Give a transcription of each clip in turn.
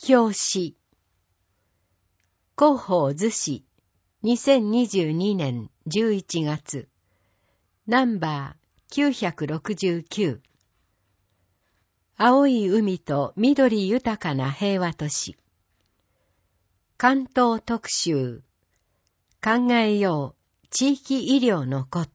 表紙。広報図紙。2022年11月。ナンバー969。青い海と緑豊かな平和都市。関東特集。考えよう地域医療のこと。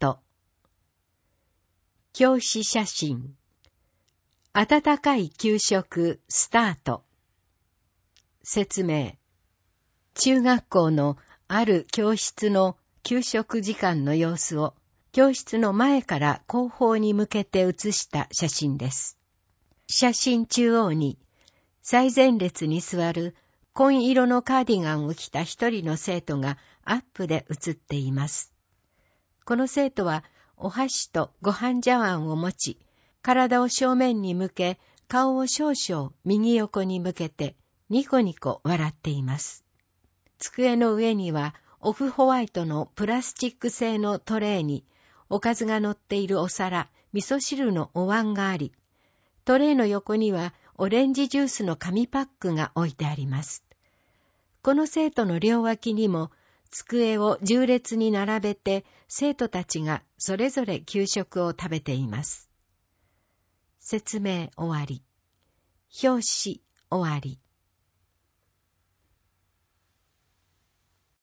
表紙写真。温かい給食スタート。説明。中学校のある教室の給食時間の様子を教室の前から後方に向けて写した写真です。写真中央に最前列に座る紺色のカーディガンを着た一人の生徒がアップで写っています。この生徒はお箸とご飯茶碗を持ち、体を正面に向け、顔を少々右横に向けてニコニコ笑っています。机の上にはオフホワイトのプラスチック製のトレーにおかずが乗っているお皿、味噌汁のお椀があり、トレーの横にはオレンジジュースの紙パックが置いてあります。この生徒の両脇にも机を縦列に並べて生徒たちがそれぞれ給食を食べています。説明終わり。表紙終わり。